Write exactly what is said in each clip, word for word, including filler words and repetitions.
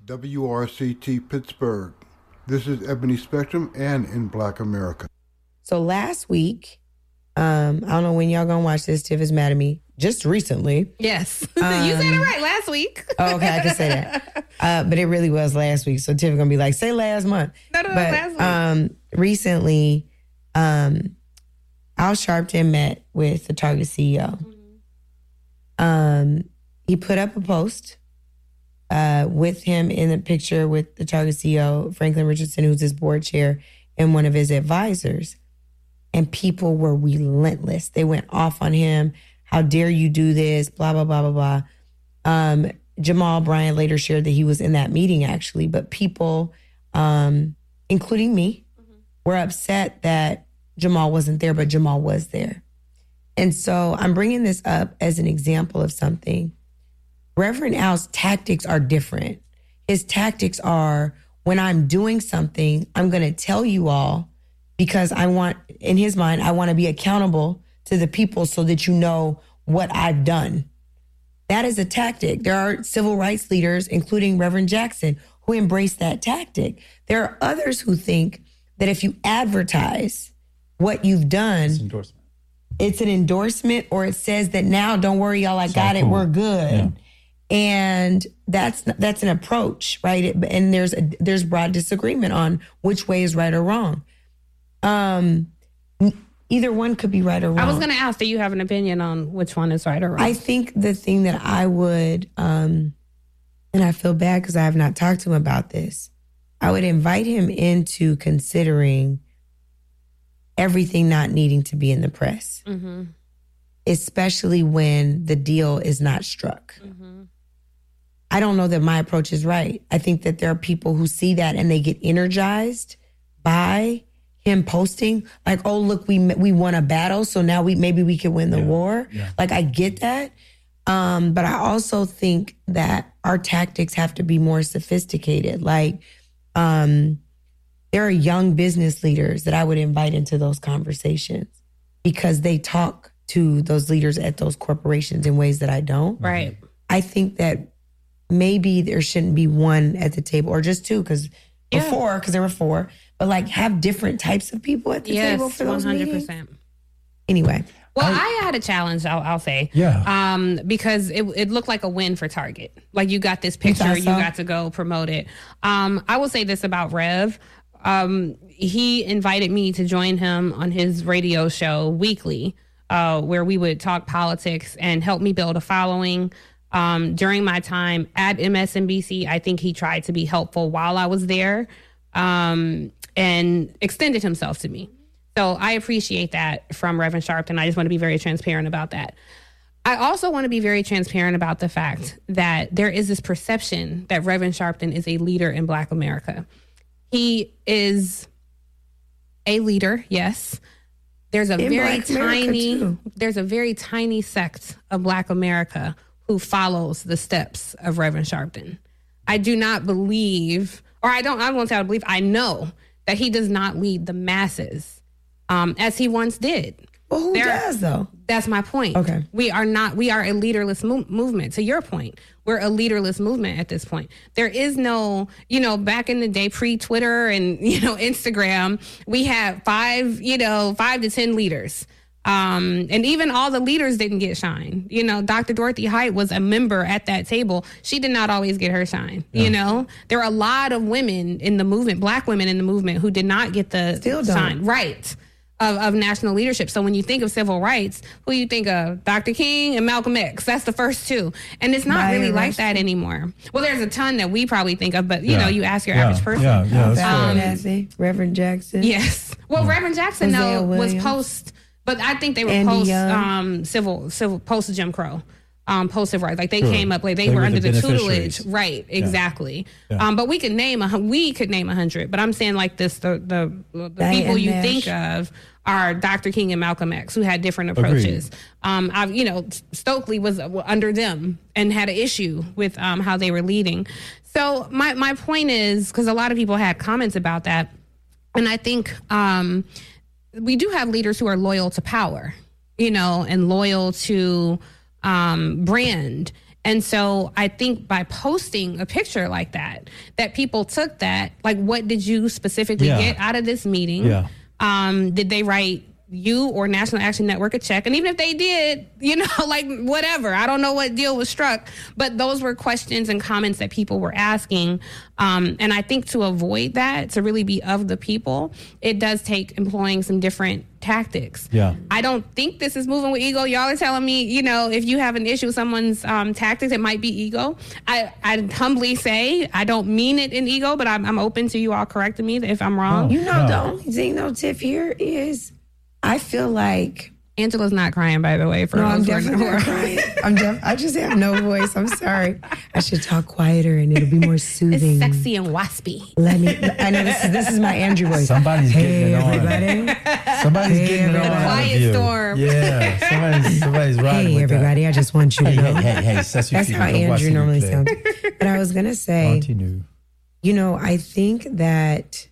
W R C T Pittsburgh. This is Ebony Spectrum and In Black America. So last week, um, I don't know when y'all gonna watch this. Tiff is mad at me. Just recently. Yes. Um, you said it right last week. Oh, okay, I can say that. Uh, but it really was last week. So Tiff is gonna be like, say last month. No, no, no, but, last week. Um, recently, um, Al Sharpton met with the Target C E O. Mm-hmm. Um, he put up a post uh, with him in the picture with the Target C E O, Franklin Richardson, who's his board chair, and one of his advisors. And people were relentless. They went off on him. How dare you do this? Blah, blah, blah, blah, blah. Um, Jamal Bryant later shared that he was in that meeting, actually. But people, um, including me, mm-hmm. were upset that Jamal wasn't there, but Jamal was there. And so I'm bringing this up as an example of something. Reverend Al's tactics are different. His tactics are, when I'm doing something, I'm going to tell you all because I want, in his mind, I want to be accountable to the people so that you know what I've done. That is a tactic. There are civil rights leaders, including Reverend Jackson, who embrace that tactic. There are others who think that if you advertise what you've done, it's endorsement. It's an endorsement, or it says that now, don't worry, y'all, I it's got it, cool. We're good. Yeah. And that's that's an approach, right? And there's a, there's broad disagreement on which way is right or wrong. Um, either one could be right or wrong. I was going to ask, do you have an opinion on which one is right or wrong? I think the thing that I would, um, and I feel bad because I have not talked to him about this, I would invite him into considering everything not needing to be in the press, mm-hmm. especially when the deal is not struck. Mm-hmm. I don't know that my approach is right. I think that there are people who see that and they get energized by him posting like, oh, look, we we won a battle, so now we maybe we can win the yeah. war. Yeah. Like, I get that. Um, but I also think that our tactics have to be more sophisticated. Like, um, there are young business leaders that I would invite into those conversations because they talk to those leaders at those corporations in ways that I don't. Right. I think that maybe there shouldn't be one at the table or just two because yeah. before, because there were four, but like have different types of people at the yes, table for those one hundred percent. Meetings. Anyway. Well, I, I had a challenge, I'll, I'll say. Yeah. Um, because it, it looked like a win for Target. Like, you got this picture, you, so? you got to go promote it. Um, I will say this about Rev. Um, he invited me to join him on his radio show weekly, uh, where we would talk politics and help me build a following. Um, during my time at M S N B C, I think he tried to be helpful while I was there, um, and extended himself to me. So I appreciate that from Reverend Sharpton. I just want to be very transparent about that. I also want to be very transparent about the fact that there is this perception that Reverend Sharpton is a leader in Black America. He is a leader, yes. There's a in very tiny, there's a very tiny sect of Black America who follows the steps of Reverend Sharpton. I do not believe, or I don't, I won't say I believe, I know that he does not lead the masses um, as he once did. Well, who there, does though? That's my point. Okay. We are not, we are a leaderless mo- movement. To your point, we're a leaderless movement at this point. There is no, you know, back in the day, pre-Twitter and, you know, Instagram, we had five, you know, five to ten leaders. Um, and even all the leaders didn't get shine. You know, Doctor Dorothy Height was a member at that table. She did not always get her shine. Yeah. You know, there are a lot of women in the movement, Black women in the movement, who did not get the Still shine. Don't. Right. Of, of national leadership. So when you think of civil rights, who you think of? Doctor King and Malcolm X. That's the first two. And it's not Maya really like Rush. that anymore. Well, there's a ton that we probably think of, but you Yeah. know, you ask your Yeah. average person. Yeah, yeah, that's um, fair. Reverend Jackson. Yes. Well, Yeah. Reverend Jackson Hosea though was Williams. post, but I think they were Andy post Young. um, civil civil post Jim Crow. Um, post civil rights, like they Sure. came up, like they, They were were under the the, tutelage, beneficiaries. right? Exactly. Yeah. Um, but we could name a hun- we could name a hundred, but I'm saying like this: the the, the Diane people you Nash. think of are Doctor King and Malcolm X, who had different approaches. Agreed. Um, I've you know Stokely was under them and had an issue with um how they were leading. So my my point is, because a lot of people had comments about that, and I think um we do have leaders who are loyal to power, you know, and loyal to um, brand. And so I think by posting a picture like that, that people took that, like, what did you specifically yeah. get out of this meeting? Yeah. Um, did they write you or National Action Network a check? And even if they did, you know, like whatever, I don't know what deal was struck, but those were questions and comments that people were asking. Um, and I think to avoid that, to really be of the people, it does take employing some different tactics. Yeah. I don't think this is moving with ego. Y'all are telling me, you know, if you have an issue with someone's um, tactics, it might be ego. I, I humbly say I don't mean it in ego, but I'm, I'm open to you all correcting me if I'm wrong. You know, no. the only thing though, Tiff, here is I feel like Angela's not crying, by the way. For no, I'm definitely not crying. I'm def- I just have no voice. I'm sorry. I should talk quieter and it'll be more soothing. It's sexy and waspy. Let me. I know this is this is my Andrew voice. Somebody's hey, getting it everybody. on. Somebody's hey, getting everybody. it on. Quiet storm. Yeah, somebody's somebody's riding Hey, with everybody. That. I just want you to hey, know. Hey, hey, hey, That's how Andrew normally sounds. But I was gonna say, you know, I think that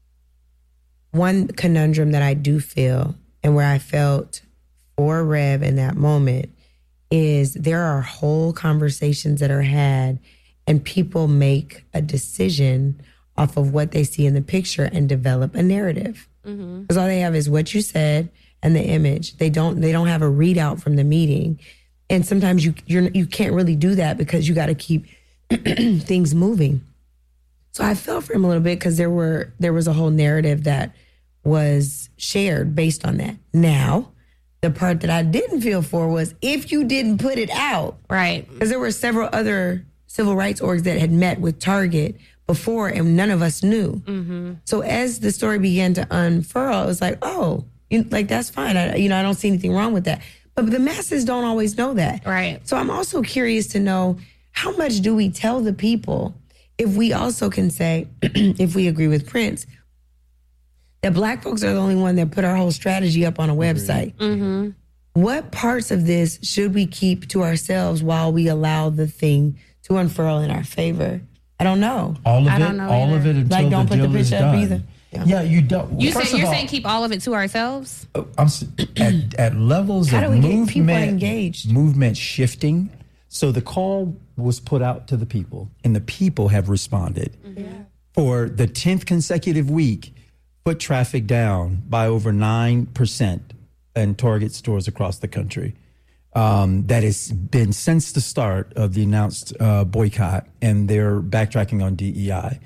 one conundrum that I do feel, and where I felt for Rev in that moment, is there are whole conversations that are had and people make a decision off of what they see in the picture and develop a narrative. Because mm-hmm. all they have is what you said and the image. They don't they don't have a readout from the meeting. And sometimes you you're, you can't really do that because you got to keep things moving. So I felt for him a little bit because there were there was a whole narrative that was shared based on that. Now, the part that I didn't feel for was if you didn't put it out. Right. Because there were several other civil rights orgs that had met with Target before and none of us knew. Mm-hmm. So as the story began to unfurl, it was like, oh, you, like that's fine. I, you know, I don't see anything wrong with that. But the masses don't always know that. Right. So I'm also curious to know, how much do we tell the people if we also can say, if we agree with Prince, that Black folks are the only one that put our whole strategy up on a website. Mm-hmm. What parts of this should we keep to ourselves while we allow the thing to unfurl in our favor? I don't know. All of I it, don't know all either. of it until like, don't the put deal the is picture up done. either. Yeah. yeah, you don't. You First say, of you're all, saying keep all of it to ourselves? I'm at, at levels How of do we get people movement, engaged? movement shifting. So the call was put out to the people, and the people have responded. Mm-hmm. For the tenth consecutive week, foot traffic down by over nine percent in Target stores across the country. Um, that has been since the start of the announced uh, boycott, and they're backtracking on D E I.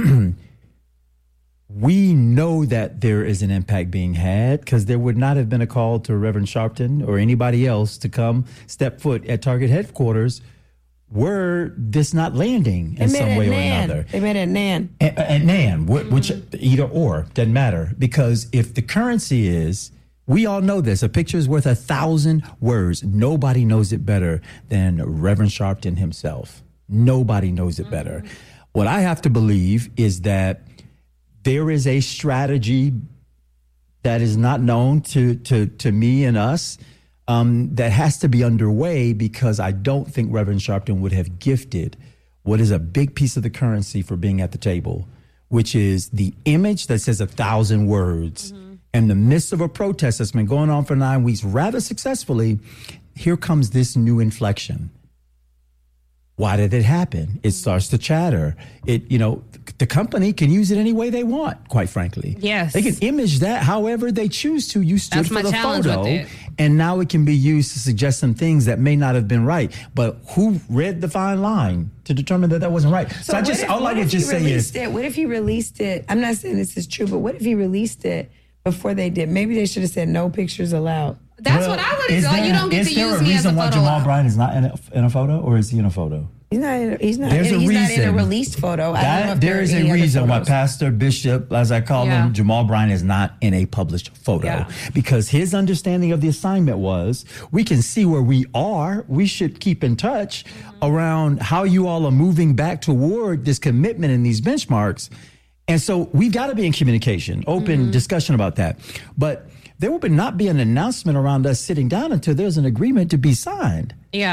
We know that there is an impact being had because there would not have been a call to Reverend Sharpton or anybody else to come step foot at Target headquarters were this not landing in some way or another. They met at Nan. At, at Nan, which, which either or, doesn't matter. Because if the currency is, we all know this, a picture is worth a thousand words. Nobody knows it better than Reverend Sharpton himself. Nobody knows it better. What I have to believe is that there is a strategy that is not known to to to me and us um, that has to be underway, because I don't think Reverend Sharpton would have gifted what is a big piece of the currency for being at the table, which is the image that says a thousand words. Mm-hmm. In the midst of a protest that's been going on for nine weeks rather successfully, here comes this new inflection. Why did it happen? It starts to chatter. It, you know, the company can use it any way they want, quite frankly. Yes. They can image that however they choose to. You stood That's for my the challenge photo, with it. and now it can be used to suggest some things that may not have been right. But who read the fine line to determine that that wasn't right? So, so I just, if, all I would just say is, it, what if he released it? I'm not saying this is true, but what if he released it before they did? Maybe they should have said no pictures allowed. That's well, what I would have done. You don't get to use me as a photo. Is there a reason why Jamal Bryant is not in a, in a photo, or is he in a photo? He's not. In, he's not. There's in, a he's reason. not in a released photo. I don't know if there is a reason why Pastor Bishop, as I call yeah. him, Jamal Bryant, is not in a published photo, yeah. because his understanding of the assignment was, we can see where we are. We should keep in touch mm-hmm. around how you all are moving back toward this commitment and these benchmarks. And so we've got to be in communication, open mm-hmm. discussion about that. But there will not be an announcement around us sitting down until there's an agreement to be signed. Yeah.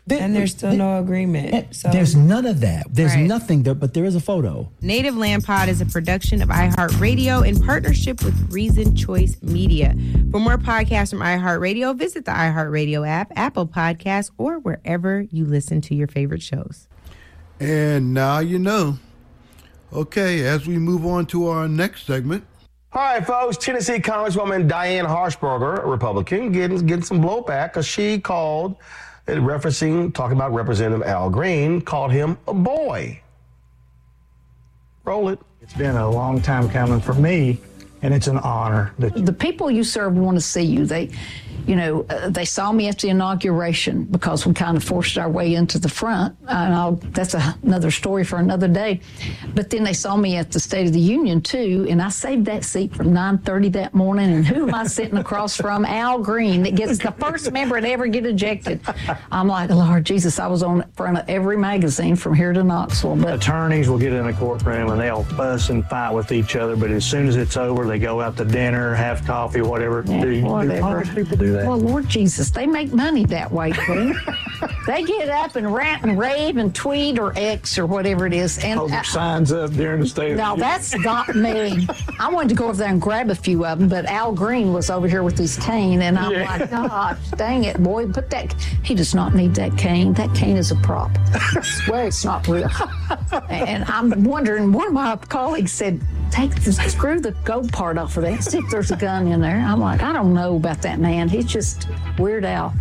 There, and there's still there, no agreement. So there's none of that. There's right. nothing there, but there is a photo. Native Land Pod is a production of iHeartRadio in partnership with Reason Choice Media. For more podcasts from iHeartRadio, visit the iHeartRadio app, Apple Podcasts, or wherever you listen to your favorite shows. And now you know. Okay, as we move on to our next segment. All right, folks, Tennessee Congresswoman Diane Harshbarger, a Republican, getting, getting some blowback because she called, referencing, talking about Representative Al Green, called him a boy. Roll it. It's been a long time coming for me, and it's an honor. That the people you serve want to see you. They, you know, uh, they saw me at the inauguration because we kind of forced our way into the front. And I'll, that's a, another story for another day. But then they saw me at the State of the Union, too, and I saved that seat from nine thirty that morning. And who am I sitting across from? Al Green, that gets the first member to ever get ejected. I'm like, Lord Jesus, I was on front of every magazine from here to Knoxville. But attorneys will get in a courtroom and they'll fuss and fight with each other. But as soon as it's over, they go out to dinner, have coffee, whatever. Yeah, do, whatever. do Congress people do that? Well, Lord Jesus, they make money that way, Queen. They get up and rant and rave and tweet or X or whatever it is. And hold their signs up during the State of the No, Union. that's not me. I wanted to go over there and grab a few of them, but Al Green was over here with his cane, and I'm Yeah. like, gosh, dang it, boy, put that. He does not need that cane. That cane is a prop. I swear it's not real. And I'm wondering, one of my colleagues said, take the, screw the gold part off of that, see if there's a gun in there. I'm like, I don't know about that man. He's just Weird Al.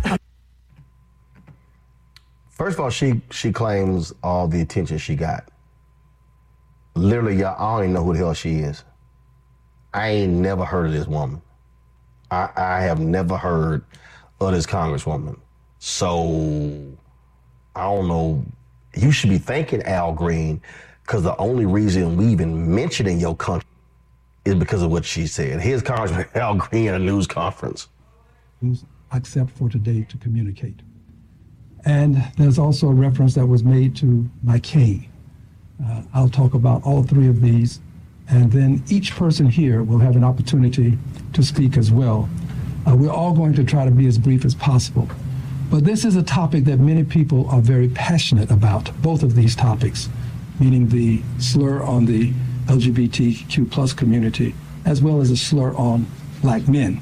First of all, she she claims all the attention she got. Literally, y'all, I don't even know who the hell she is. I ain't never heard of this woman. I, I have never heard of this congresswoman. So, I don't know. You should be thanking Al Green, because the only reason we even mention in your country is because of what she said. Here's Congressman Al Green at a news conference. Except for today to communicate. And there's also a reference that was made to my cane. Uh, I'll talk about all three of these, and then each person here will have an opportunity to speak as well. Uh, we're all going to try to be as brief as possible. But this is a topic that many people are very passionate about, both of these topics, meaning the slur on the L G B T Q plus community, as well as a slur on black men.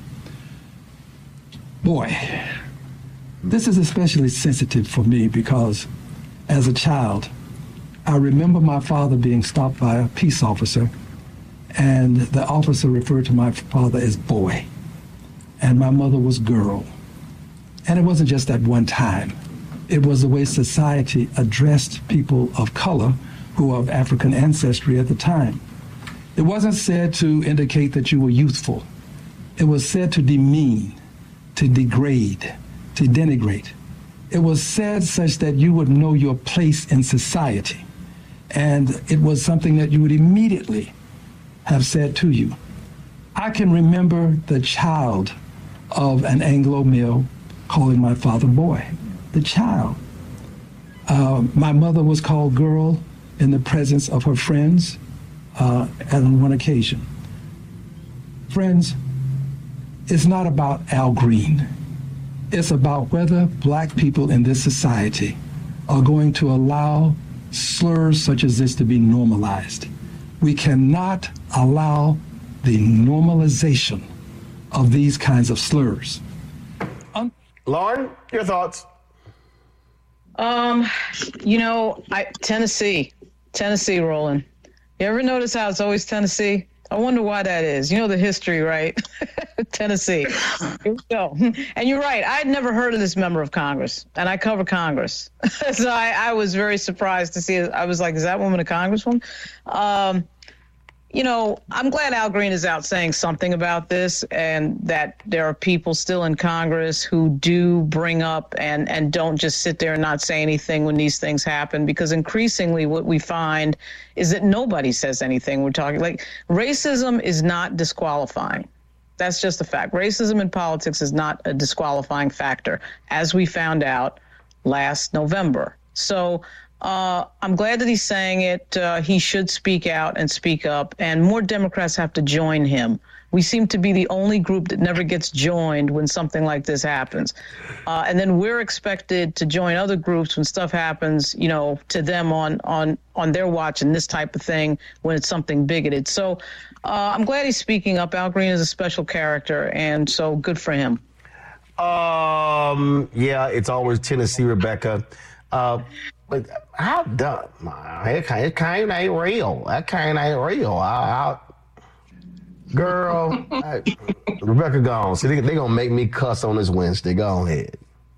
Boy, this is especially sensitive for me because as a child, I remember my father being stopped by a peace officer, and the officer referred to my father as boy, and my mother was girl. And it wasn't just that one time. It was the way society addressed people of color who were of African ancestry at the time. It wasn't said to indicate that you were youthful. It was said to demean, to degrade, to denigrate. It was said such that you would know your place in society. And it was something that you would immediately have said to you. I can remember the child of an Anglo male calling my father boy, the child. Uh, my mother was called girl in the presence of her friends uh, on one occasion. Friends, it's not about Al Green. It's about whether black people in this society are going to allow slurs such as this to be normalized. We cannot allow the normalization of these kinds of slurs. Um, Lauren, your thoughts? Um, you know, I Tennessee, Tennessee rolling. You ever notice how it's always Tennessee? I wonder why that is. You know the history, right? Tennessee. Here we go. And you're right. I'd never heard of this member of Congress, and I cover Congress. so I, I was very surprised to see it. I was like, is that woman a congresswoman? Um, you know, I'm glad Al Green is out saying something about this, and that there are people still in Congress who do bring up and, and don't just sit there and not say anything when these things happen, because increasingly what we find is that nobody says anything. We're talking like racism is not disqualifying. That's just a fact. Racism in politics is not a disqualifying factor, as we found out last November. So Uh, I'm glad that he's saying it. Uh, he should speak out and speak up, and more Democrats have to join him. We seem to be the only group that never gets joined when something like this happens. Uh, and then we're expected to join other groups when stuff happens, you know, to them on on on their watch and this type of thing when it's something bigoted. So uh, I'm glad he's speaking up. Al Green is a special character, and so good for him. Um, yeah, it's always Tennessee, Rebecca. Uh, but how dumb? It kind, it kind ain't real. That kind ain't real. I, I, girl, I, Rebecca gone. See, they, they gonna make me cuss on this Wednesday. Go ahead.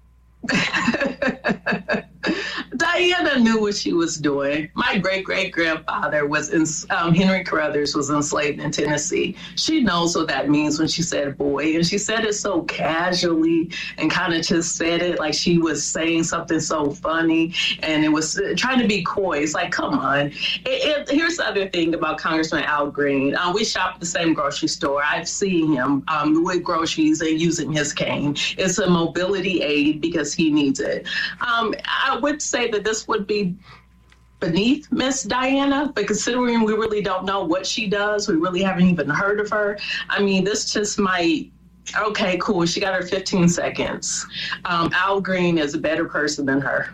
Diana knew what she was doing. My great-great-grandfather was in, um, Henry Carruthers was enslaved in Tennessee. She knows what that means when she said boy, and she said it so casually and kind of just said it like she was saying something so funny, and it was trying to be coy. It's like, come on. It, it, here's the other thing about Congressman Al Green. Uh, we shop at the same grocery store. I've seen him um, with groceries and using his cane. It's a mobility aid because he needs it. Um, I would say that this would be beneath Miss Diana, but considering we really don't know what she does, we really haven't even heard of her. I mean, this just might, okay, cool. She got her fifteen seconds. Um, Al Green is a better person than her.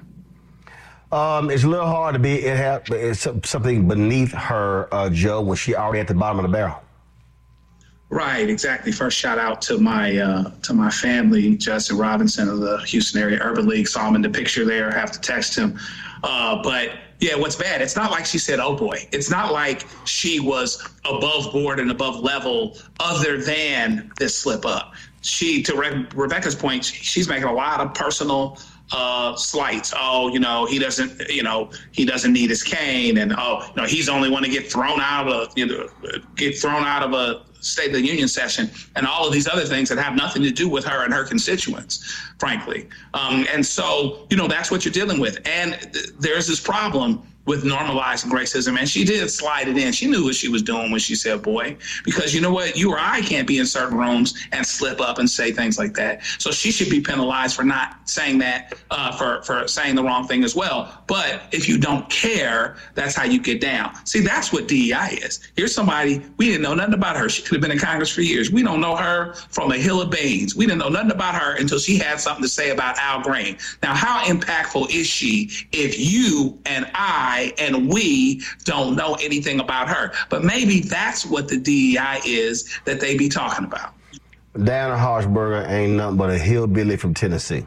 Um, it's a little hard to be, it have, it's something beneath her, uh, Joe, when she already at the bottom of the barrel. Right, exactly. First, shout out to my uh, to my family, Justin Robinson of the Houston Area Urban League. Saw him in the picture there. Have to text him. Uh, but yeah, what's bad? It's not like she said, "Oh boy." It's not like she was above board and above level, other than this slip up. She, to Re- Rebecca's point, she's making a lot of personal uh, slights. Oh, you know, he doesn't, you know, he doesn't need his cane, and oh, you know, he's only want to get thrown out of a, you know, get thrown out of a State of the Union session, and all of these other things that have nothing to do with her and her constituents, frankly. Um, and so, you know, that's what you're dealing with. And th- there's this problem with normalizing racism, and she did slide it in. She knew what she was doing when she said boy, because you know what? You or I can't be in certain rooms and slip up and say things like that. So she should be penalized for not saying that, uh, for, for saying the wrong thing as well. But if you don't care, that's how you get down. See, that's what D E I is. Here's somebody, we didn't know nothing about her. She could have been in Congress for years. We don't know her from a hill of beans. We didn't know nothing about her until she had something to say about Al Green. Now, how impactful is she if you and I and we don't know anything about her? But maybe that's what the D E I is that they be talking about. Diana Harshberger ain't nothing but a hillbilly from Tennessee.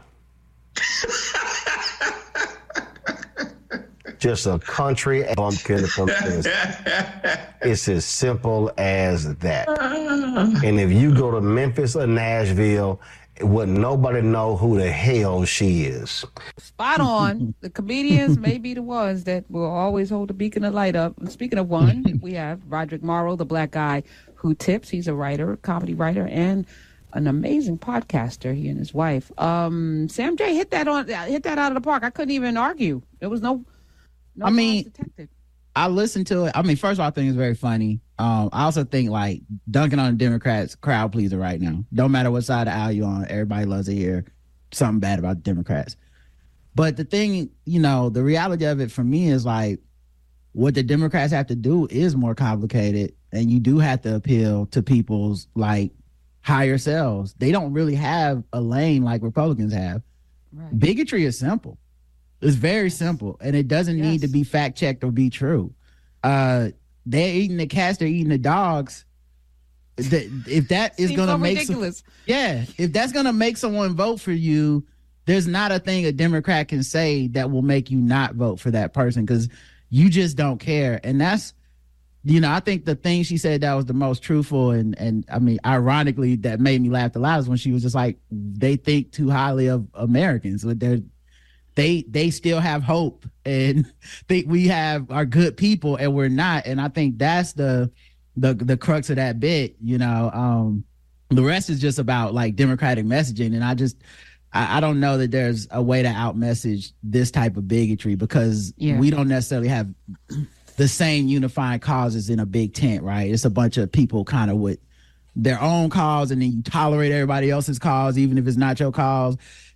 Just a country bumpkin from Tennessee. It's as simple as that. And if you go to Memphis or Nashville, wouldn't nobody know who the hell she is. Spot on. The comedians may be the ones that will always hold the beacon of light up. And speaking of one, we have Roderick Morrow, the black guy who tips. He's a writer, comedy writer, and an amazing podcaster, he and his wife. Um, Sam J hit that on hit that out of the park. I couldn't even argue. There was no, no I mean, I listened to it. I mean, first of all, I think it's very funny. Um, I also think like dunking on the Democrats, crowd pleaser right now. Don't matter what side of the aisle you're on, everybody loves to hear something bad about the Democrats. But the thing, you know, the reality of it for me is like what the Democrats have to do is more complicated, and you do have to appeal to people's like higher selves. They don't really have a lane like Republicans have. Right. Bigotry is simple. It's very simple, and it doesn't yes. need to be fact checked or be true. Uh, they're eating the cats, they're eating the dogs. The, if that is going to so make ridiculous. Some, yeah, if that's going to make someone vote for you, there's not a thing a Democrat can say that will make you not vote for that person because you just don't care. And that's, you know, I think the thing she said that was the most truthful and, and I mean, ironically, that made me laugh the loudest when she was just like, they think too highly of Americans. They're, they they still have hope and think we have are good people and we're not. And I think that's the the the crux of that bit, you know. Um, the rest is just about like democratic messaging. And I just I, I don't know that there's a way to out message this type of bigotry because yeah. we don't necessarily have the same unifying causes in a big tent, right? It's a bunch of people kind of with their own cause, and then you tolerate everybody else's cause, even if it's not your cause.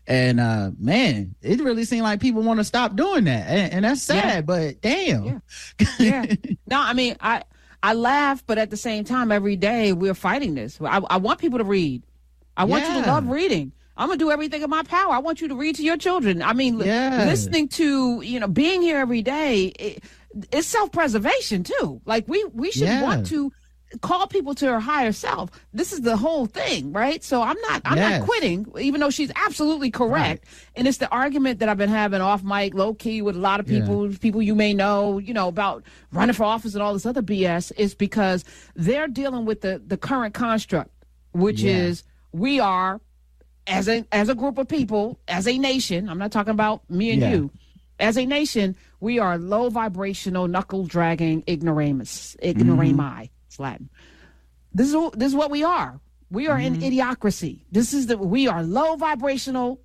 And uh, man, it really seemed like people want to stop doing that, and, and that's sad. Yeah. But damn, yeah. yeah. No, I mean, I I laugh, but at the same time, every day we're fighting this. I, I want people to read. I want yeah. you to love reading. I'm gonna do everything in my power. I want you to read to your children. I mean, yeah. listening to, you know, being here every day, it, it's self-preservation too. Like we we should yeah. want to call people to her higher self. This is the whole thing, right? So I'm not I'm yes. not quitting, even though she's absolutely correct. Right. And it's the argument that I've been having off mic, low key, with a lot of people, yeah. people you may know, you know, about running for office and all this other B S, is because they're dealing with the the current construct, which yeah. is we are. As a as a group of people, as a nation, I'm not talking about me and yeah. you. As a nation, we are low vibrational, knuckle dragging ignoramus, ignorami. Mm-hmm. It's Latin. This is this is what we are. We are mm-hmm. in idiocracy. This is the we are low vibrational.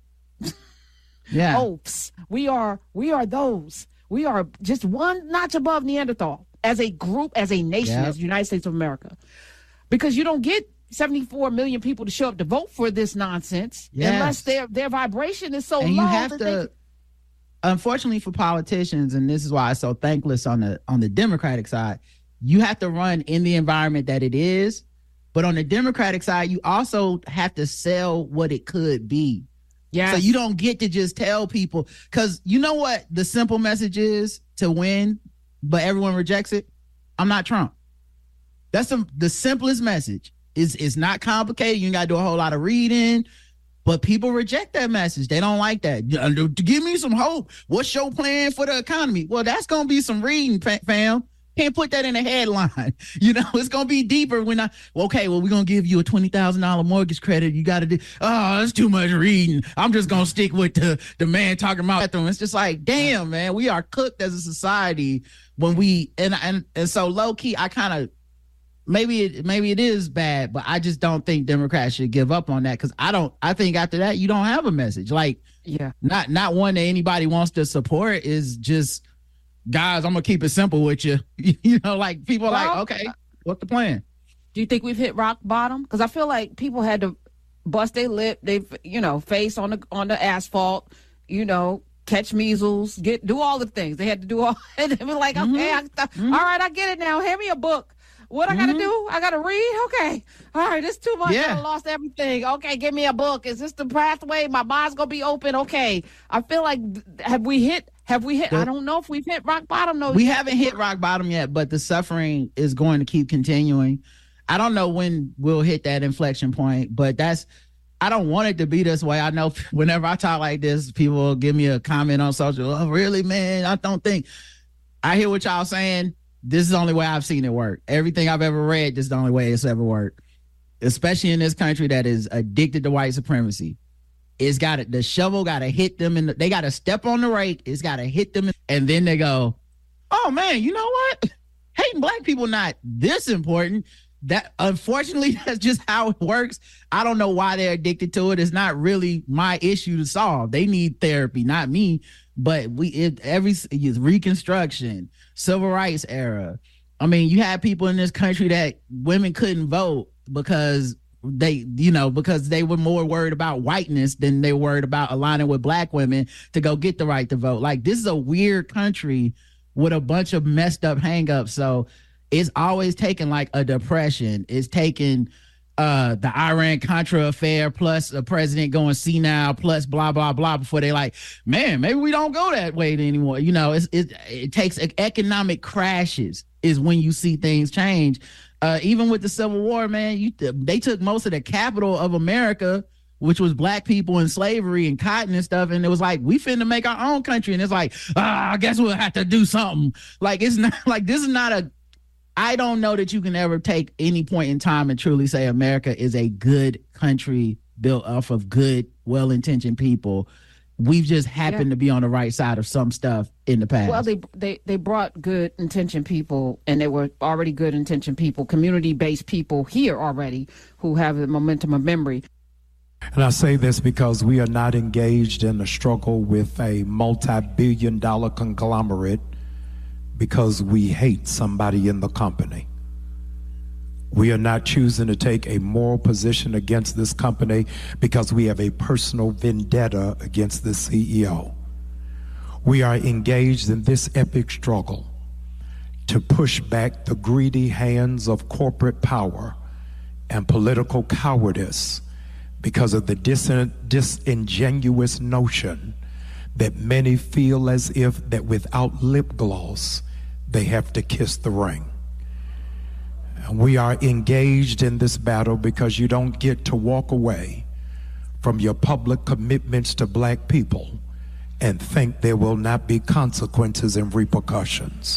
yeah. Oafs. We are we are those. We are just one notch above Neanderthal as a group, as a nation, yep. as the United States of America, because you don't get seventy-four million people to show up to vote for this nonsense yes. unless their their vibration is so and low. You have that to, they... Unfortunately for politicians, and this is why I'm so thankless on the on the Democratic side, you have to run in the environment that it is. But on the Democratic side, you also have to sell what it could be. Yeah. So you don't get to just tell people, because you know what the simple message is to win, but everyone rejects it. I'm not Trump. That's a, the simplest message. It's, it's not complicated. You ain't got to do a whole lot of reading, but people reject that message. They don't like that. Give me some hope. What's your plan for the economy? Well, that's going to be some reading, fam. Can't put that in a headline. You know, it's going to be deeper when I, okay, well, we're going to give you a twenty thousand dollars mortgage credit. You got to do, oh, that's too much reading. I'm just going to stick with the, the man talking about them. It's just like, damn, man, we are cooked as a society when we, and, and, and so low key, I kind of, Maybe it maybe it is bad, but I just don't think Democrats should give up on that, because I don't. I think after that you don't have a message. Like, yeah, not not one that anybody wants to support is just, guys, I'm gonna keep it simple with you. You know, like people are well, like, okay, what's the plan? Do you think we've hit rock bottom? Because I feel like people had to bust their lip, they you know, face on the on the asphalt, you know, catch measles, get do all the things they had to do. All and they were like, mm-hmm. okay, I, mm-hmm. all right, I get it now. Hand me a book. What I gotta mm-hmm. do? I gotta read? Okay. All right, it's too much. Yeah. I lost everything. Okay, give me a book. Is this the pathway? My mind's gonna be open. Okay. I feel like, have we hit, have we hit, the, I don't know if we've hit rock bottom. No, we haven't hit rock bottom yet, but the suffering is going to keep continuing. I don't know when we'll hit that inflection point, but that's, I don't want it to be this way. I know whenever I talk like this, people will give me a comment on social. Oh, really, man? I don't think. I hear what y'all saying. This is the only way I've seen it work. Everything I've ever read, this is the only way it's ever worked. Especially in this country that is addicted to white supremacy. It's got to, the shovel got to hit them, and the, they got to step on the rake. It's got to hit them, and then they go, oh man, you know what? Hating black people not this important. That, unfortunately, that's just how it works. I don't know why they're addicted to it. It's not really my issue to solve. They need therapy, not me. But we, it, every Reconstruction, Civil Rights era. I mean, you had people in this country that women couldn't vote because they, you know, because they were more worried about whiteness than they were worried about aligning with black women to go get the right to vote. Like, this is a weird country with a bunch of messed up hangups. So it's always taken like a depression. It's taken uh the Iran-Contra affair plus a president going senile plus blah blah blah before they like, man, maybe we don't go that way anymore. You know, it's, it it takes economic crashes is when you see things change. Uh even with the Civil War, man, you they took most of the capital of America, which was black people and slavery and cotton and stuff, and it was like, we finna make our own country, and it's like, ah, I guess we'll have to do something. Like, it's not like, this is not a, I don't know that you can ever take any point in time and truly say America is a good country built off of good, well-intentioned people. We've just happened yeah. to be on the right side of some stuff in the past. Well, they they they brought good intentioned people, and they were already good intentioned people, community-based people here already who have the momentum of memory. And I say this because we are not engaged in a struggle with a multi-billion dollar conglomerate because we hate somebody in the company. We are not choosing to take a moral position against this company because we have a personal vendetta against the C E O. We are engaged in this epic struggle to push back the greedy hands of corporate power and political cowardice because of the dis- disingenuous notion that many feel as if that without lip gloss, they have to kiss the ring. And we are engaged in this battle because you don't get to walk away from your public commitments to black people and think there will not be consequences and repercussions.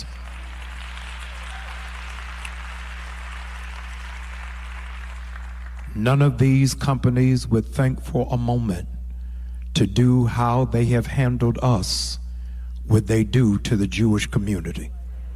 None of these companies would think for a moment to do how they have handled us would they do to the Jewish community.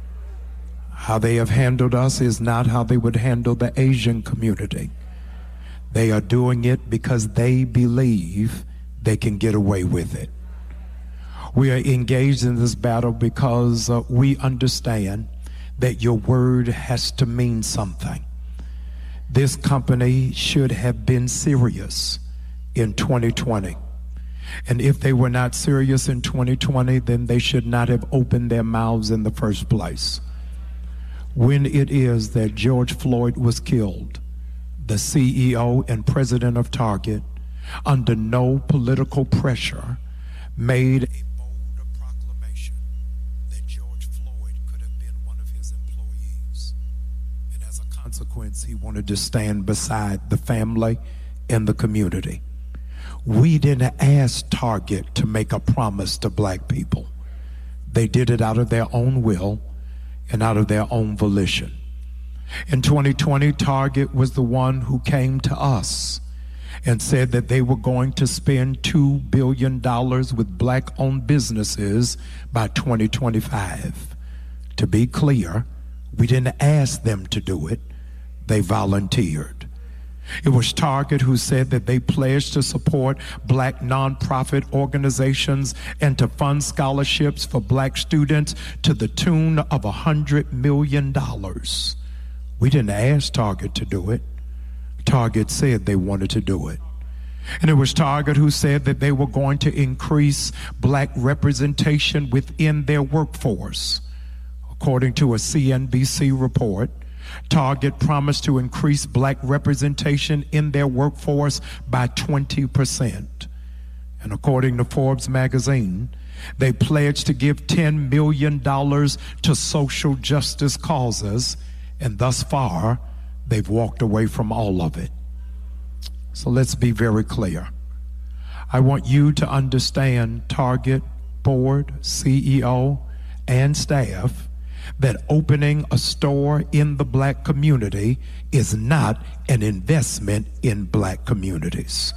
How they have handled us is not how they would handle the Asian community. They are doing it because they believe they can get away with it. We are engaged in this battle because uh, we understand that your word has to mean something. This company should have been serious in twenty twenty. And if they were not serious in twenty twenty, then they should not have opened their mouths in the first place. When it is that George Floyd was killed, the C E O and president of Target, under no political pressure, made a bold proclamation that George Floyd could have been one of his employees. And as a consequence, he wanted to stand beside the family and the community. We didn't ask Target to make a promise to black people. They did it out of their own will and out of their own volition. In twenty twenty, Target was the one who came to us and said that they were going to spend two billion dollars with black-owned businesses by twenty twenty-five. To be clear, we didn't ask them to do it. They volunteered. It was Target who said that they pledged to support black nonprofit organizations and to fund scholarships for black students to the tune of one hundred million dollars. We didn't ask Target to do it. Target said they wanted to do it. And it was Target who said that they were going to increase black representation within their workforce. According to a C N B C report, Target promised to increase black representation in their workforce by twenty percent. And according to Forbes magazine, they pledged to give ten million dollars to social justice causes, and thus far, they've walked away from all of it. So let's be very clear. I want you to understand, Target board, C E O, and staff, that opening a store in the black community is not an investment in black communities.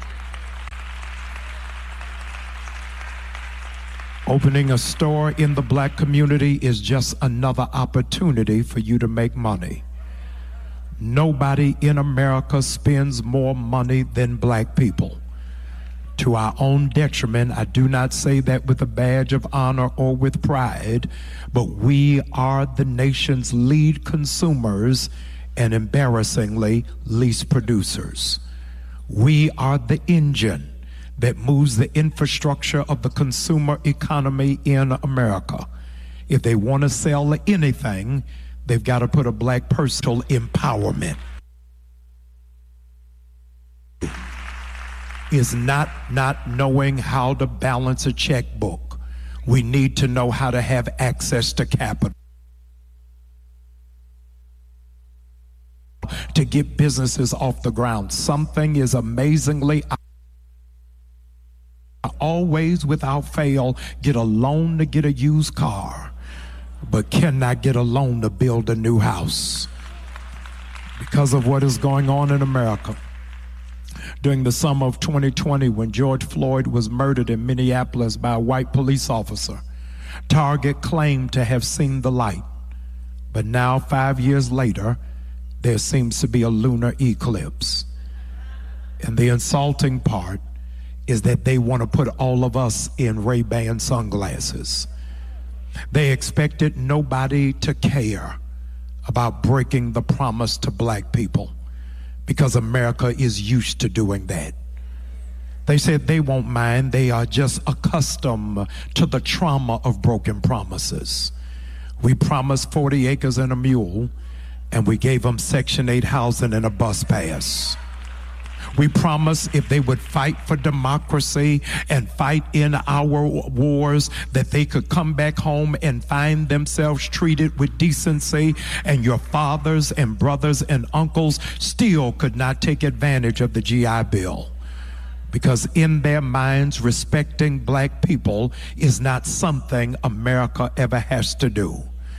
Opening a store in the black community is just another opportunity for you to make money. Nobody in America spends more money than black people. To our own detriment, I do not say that with a badge of honor or with pride, but we are the nation's lead consumers and embarrassingly least producers. We are the engine that moves the infrastructure of the consumer economy in America. If they want to sell anything, they've got to put a black personal empowerment. Is not not knowing how to balance a checkbook. We need to know how to have access to capital to get businesses off the ground. Something is amazingly, I always without fail get a loan to get a used car, but cannot get a loan to build a new house because of what is going on in America. During the summer of twenty twenty, when George Floyd was murdered in Minneapolis by a white police officer, Target claimed to have seen the light. But now, five years later, there seems to be a lunar eclipse. And the insulting part is that they want to put all of us in Ray-Ban sunglasses. They expected nobody to care about breaking the promise to black people because America is used to doing that. They said they won't mind. They are just accustomed to the trauma of broken promises. We promised forty acres and a mule, and we gave them Section eight housing and a bus pass. We promised if they would fight for democracy and fight in our wars, that they could come back home and find themselves treated with decency, and your fathers and brothers and uncles still could not take advantage of the G I Bill. Because in their minds, respecting black people is not something America ever has to do.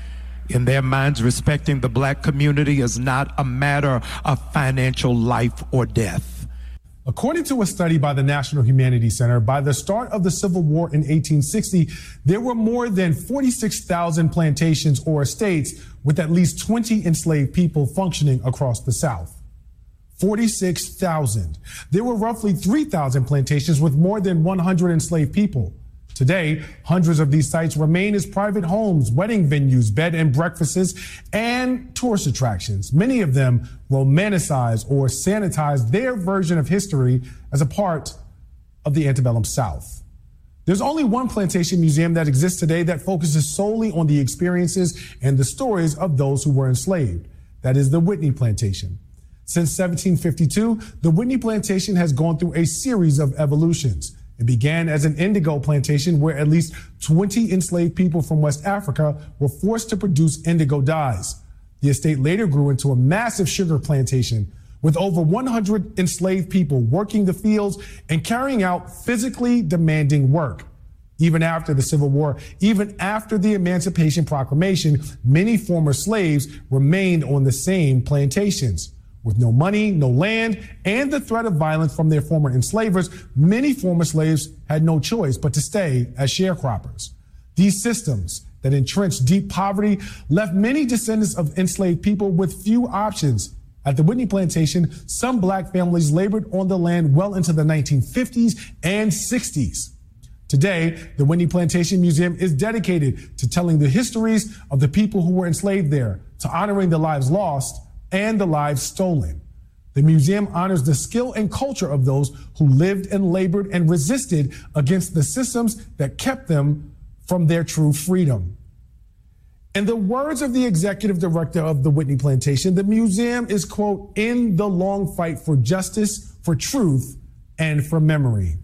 In their minds, respecting the black community is not a matter of financial life or death. According to a study by the National Humanities Center, by the start of the Civil War in eighteen sixty, there were more than forty-six thousand plantations or estates with at least twenty enslaved people functioning across the South. forty-six thousand. There were roughly three thousand plantations with more than one hundred enslaved people. Today, hundreds of these sites remain as private homes, wedding venues, bed and breakfasts, and tourist attractions. Many of them romanticize or sanitize their version of history as a part of the antebellum South. There's only one plantation museum that exists today that focuses solely on the experiences and the stories of those who were enslaved. That is the Whitney Plantation. Since seventeen fifty-two, the Whitney Plantation has gone through a series of evolutions. It began as an indigo plantation where at least twenty enslaved people from West Africa were forced to produce indigo dyes. The estate later grew into a massive sugar plantation with over one hundred enslaved people working the fields and carrying out physically demanding work. Even after the Civil War, even after the Emancipation Proclamation, many former slaves remained on the same plantations. With no money, no land, and the threat of violence from their former enslavers, many former slaves had no choice but to stay as sharecroppers. These systems that entrenched deep poverty left many descendants of enslaved people with few options. At the Whitney Plantation, some black families labored on the land well into the nineteen fifties and sixties. Today, the Whitney Plantation Museum is dedicated to telling the histories of the people who were enslaved there, to honoring the lives lost and the lives stolen. The museum honors the skill and culture of those who lived and labored and resisted against the systems that kept them from their true freedom. In the words of the executive director of the Whitney Plantation, the museum is, quote, in the long fight for justice, for truth, and for memory.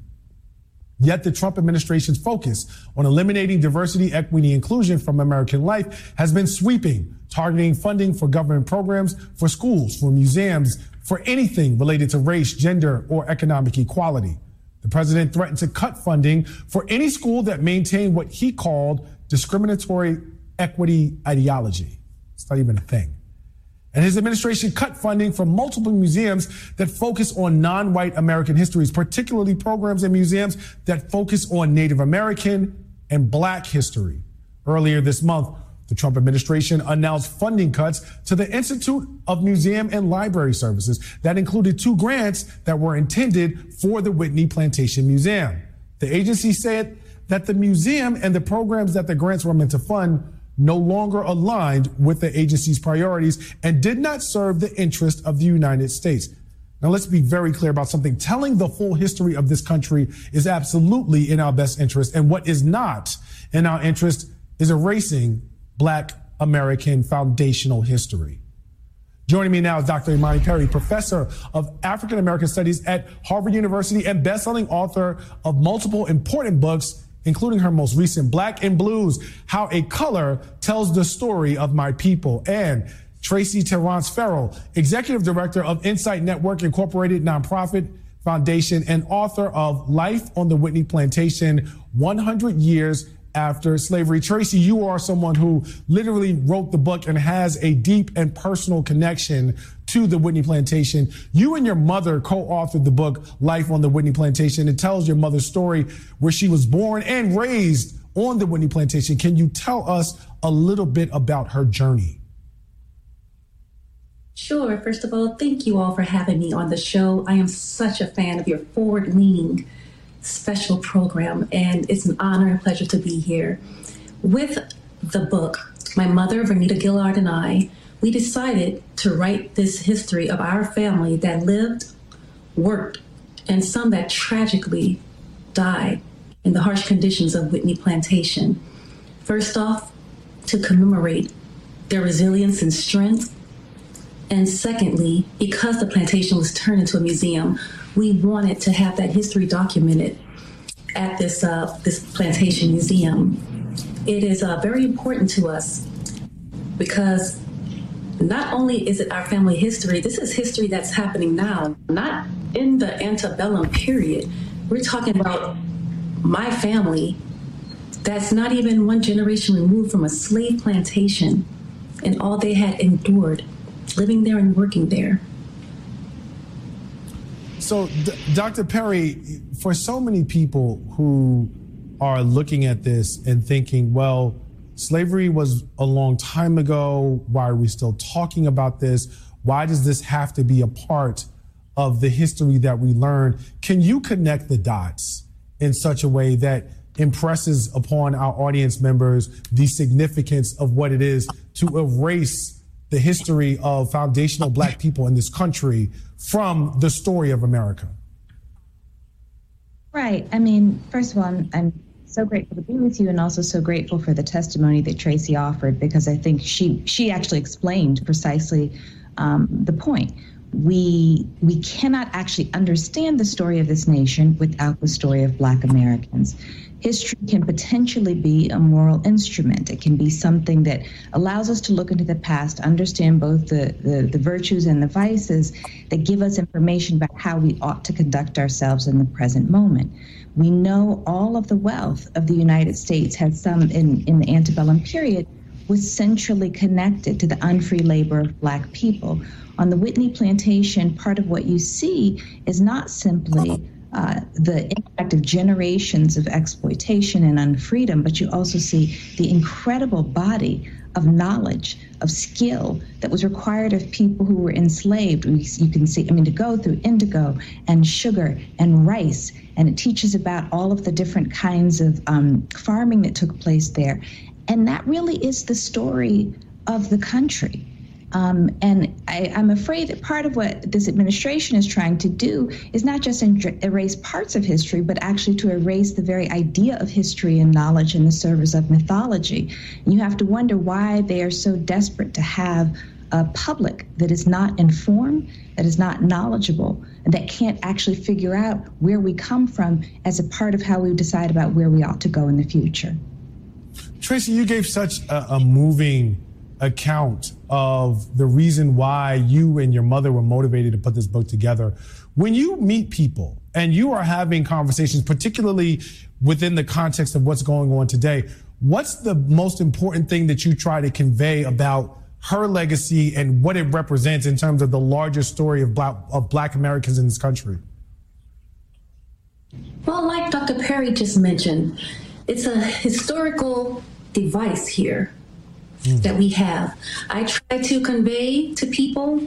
Yet the Trump administration's focus on eliminating diversity, equity, and inclusion from American life has been sweeping, targeting funding for government programs, for schools, for museums, for anything related to race, gender, or economic equality. The president threatened to cut funding for any school that maintained what he called discriminatory equity ideology. It's not even a thing. And his administration cut funding from multiple museums that focus on non-white American histories, particularly programs and museums that focus on Native American and Black history. Earlier this month, the Trump administration announced funding cuts to the Institute of Museum and Library Services that included two grants that were intended for the Whitney Plantation Museum. The agency said that the museum and the programs that the grants were meant to fund no longer aligned with the agency's priorities and did not serve the interest of the United States. Now, let's be very clear about something. Telling the full history of this country is absolutely in our best interest, and what is not in our interest is erasing Black American foundational history. Joining me now is Doctor Imani Perry, professor of African American Studies at Harvard University and best-selling author of multiple important books, including her most recent, Black in Blues, How a Color Tells the Story of My People, and Tracy Terrence Farrell, executive director of Insight Network Incorporated nonprofit foundation and author of Life on the Whitney Plantation, one hundred years After Slavery. Tracy, you are someone who literally wrote the book and has a deep and personal connection to the Whitney Plantation. You and your mother co-authored the book, Life on the Whitney Plantation. It tells your mother's story where she was born and raised on the Whitney Plantation. Can you tell us a little bit about her journey? Sure. First of all, thank you all for having me on the show. I am such a fan of your forward-leaning special program, and it's an honor and pleasure to be here. With the book, my mother, Vernita Gillard, and I we decided to write this history of our family that lived, worked, and some that tragically died in the harsh conditions of Whitney Plantation. First off, to commemorate their resilience and strength. And secondly, because the plantation was turned into a museum, we wanted to have that history documented at this uh, this plantation museum. It is uh, very important to us because not only is it our family history, this is history that's happening now, not in the antebellum period. We're talking about my family that's not even one generation removed from a slave plantation and all they had endured living there and working there. So, D- Doctor Perry, for so many people who are looking at this and thinking, well, slavery was a long time ago. Why are we still talking about this? Why does this have to be a part of the history that we learn? Can you connect the dots in such a way that impresses upon our audience members the significance of what it is to erase the history of foundational Black people in this country from the story of America? Right. I mean, first of all, I'm, I'm so grateful to be with you, and also so grateful for the testimony that Tracy offered, because I think she she actually explained precisely um, the point. We we cannot actually understand the story of this nation without the story of Black Americans. History can potentially be a moral instrument. It can be something that allows us to look into the past, understand both the, the, the virtues and the vices that give us information about how we ought to conduct ourselves in the present moment. We know all of the wealth of the United States has some in, in the antebellum period was centrally connected to the unfree labor of Black people. On the Whitney Plantation, part of what you see is not simply Uh, the impact of generations of exploitation and unfreedom, but you also see the incredible body of knowledge, of skill that was required of people who were enslaved. You can see, I mean, to go through indigo and sugar and rice, and it teaches about all of the different kinds of um, farming that took place there. And that really is the story of the country. Um, and I, I'm afraid that part of what this administration is trying to do is not just en- erase parts of history, but actually to erase the very idea of history and knowledge in the service of mythology. And you have to wonder why they are so desperate to have a public that is not informed, that is not knowledgeable, and that can't actually figure out where we come from as a part of how we decide about where we ought to go in the future. Tracy, you gave such a, a moving account of the reason why you and your mother were motivated to put this book together. When you meet people and you are having conversations, particularly within the context of what's going on today, what's the most important thing that you try to convey about her legacy and what it represents in terms of the larger story of Black, of Black Americans in this country? Well, like Doctor Perry just mentioned, it's a historical device here that we have. I try to convey to people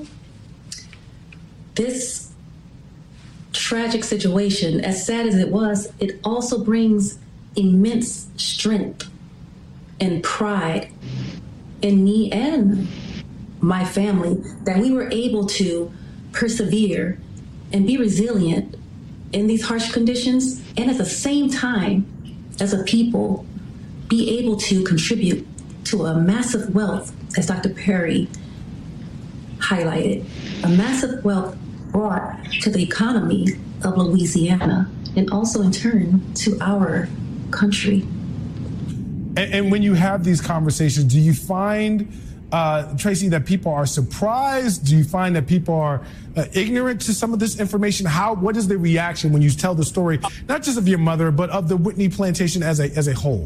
this tragic situation, as sad as it was, it also brings immense strength and pride in me and my family that we were able to persevere and be resilient in these harsh conditions, and at the same time, as a people, be able to contribute to a massive wealth, as Doctor Perry highlighted, a massive wealth brought to the economy of Louisiana and also in turn to our country. And, and when you have these conversations, do you find, uh, Tracy, that people are surprised? Do you find that people are uh, ignorant to some of this information? How, what is the reaction when you tell the story, not just of your mother, but of the Whitney Plantation as a, as a whole?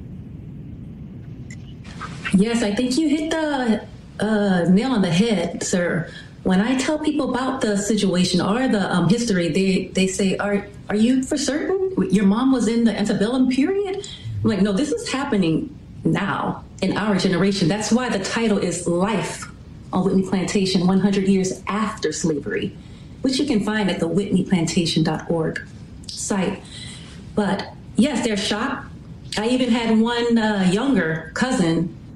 Yes, I think you hit the uh, nail on the head, sir. When I tell people about the situation or the um, history, they, they say, are are you for certain your mom was in the antebellum period? I'm like, no, this is happening now in our generation. That's why the title is Life on Whitney Plantation, one hundred years after slavery, which you can find at the whitney plantation dot org site. But yes, they're shocked. I even had one uh, younger cousin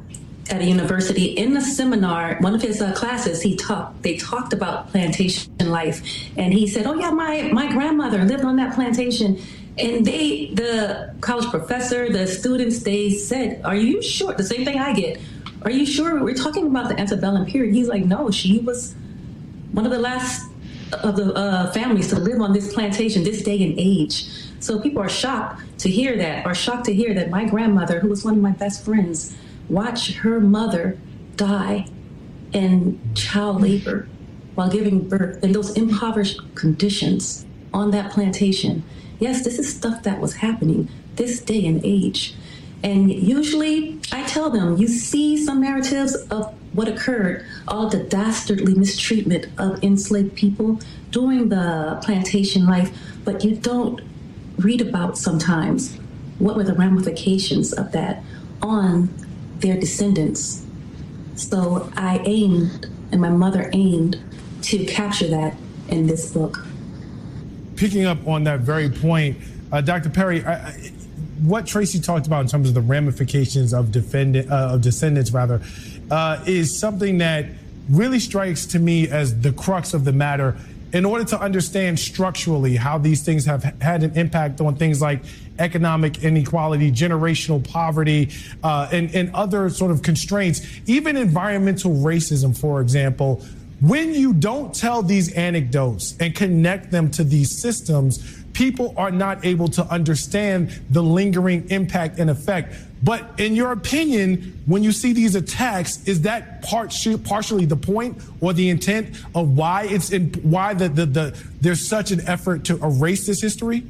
at a university in a seminar, one of his uh, classes, he talked, they talked about plantation life. And he said, oh yeah, my, my grandmother lived on that plantation. And they, the college professor, the students, they said, are you sure? The same thing I get. Are you sure we're talking about the antebellum period? He's like, no, she was one of the last of the uh, families to live on this plantation this day and age. So people are shocked to hear that, are shocked to hear that my grandmother, who was one of my best friends, watched her mother die in child labor while giving birth in those impoverished conditions on that plantation. Yes, this is stuff that was happening this day and age. And usually I tell them, you see some narratives of what occurred, all the dastardly mistreatment of enslaved people during the plantation life, but you don't read about sometimes what were the ramifications of that on their descendants. So I aimed, and my mother aimed, to capture that in this book. Picking up on that very point, uh, Doctor Perry, I, I, what Tracy talked about in terms of the ramifications of defendant uh, of descendants, rather, uh, is something that really strikes to me as the crux of the matter. In order to understand structurally how these things have had an impact on things like economic inequality, generational poverty, uh, and, and other sort of constraints, even environmental racism, for example, when you don't tell these anecdotes and connect them to these systems, people are not able to understand the lingering impact and effect. But in your opinion, when you see these attacks, is that part, partially the point or the intent of why it's in, why the, the, the there's such an effort to erase this history?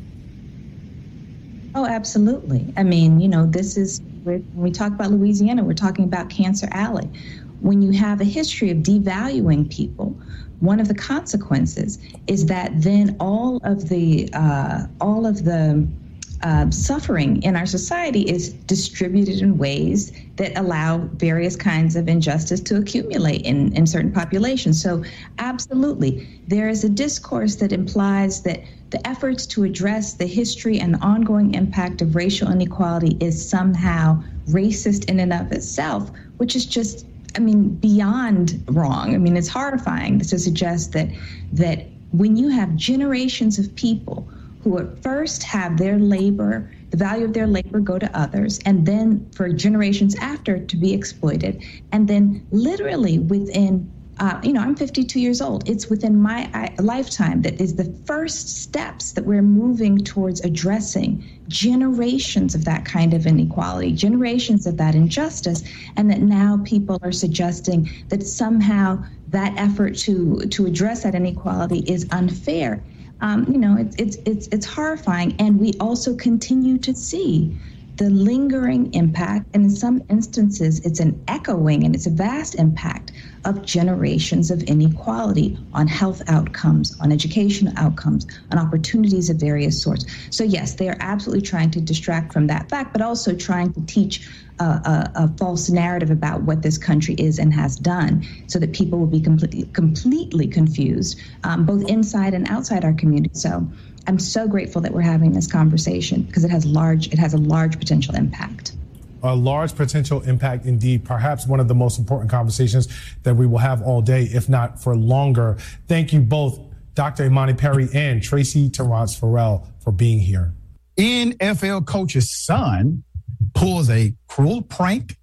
Oh, absolutely. I mean, you know, this is, when we talk about Louisiana, we're talking about Cancer Alley. When you have a history of devaluing people, one of the consequences is that then all of the uh, all of the uh, suffering in our society is distributed in ways that allow various kinds of injustice to accumulate in, in certain populations. So absolutely, there is a discourse that implies that the efforts to address the history and the ongoing impact of racial inequality is somehow racist in and of itself, which is just, I mean, beyond wrong. I mean, it's horrifying to suggest that that when you have generations of people who at first have their labor, the value of their labor go to others, and then for generations after to be exploited, and then literally within, uh, you know, I'm fifty-two years old. It's within my I, lifetime that is the first steps that we're moving towards addressing generations of that kind of inequality, generations of that injustice, and that now people are suggesting that somehow that effort to to address that inequality is unfair. Um, you know, it's it's it's it's horrifying, and we also continue to see the lingering impact, and in some instances, it's an echoing and it's a vast impact of generations of inequality on health outcomes, on educational outcomes, on opportunities of various sorts. So yes, they are absolutely trying to distract from that fact, but also trying to teach a, a, a false narrative about what this country is and has done, so that people will be completely, completely confused, um, both inside and outside our community. So I'm so grateful that we're having this conversation, because it has large, it has a large potential impact. A large potential impact indeed, perhaps one of the most important conversations that we will have all day, if not for longer. Thank you both, Doctor Imani Perry and Tracy Terrence Farrell, for being here. N F L coach's son pulls a cruel prank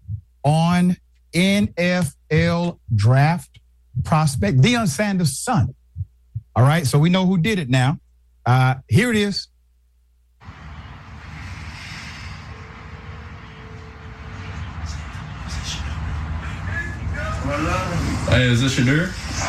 on N F L draft prospect, Deion Sanders' son. All right, so we know who did it now. Uh, here it is. Hey, is this Shadur?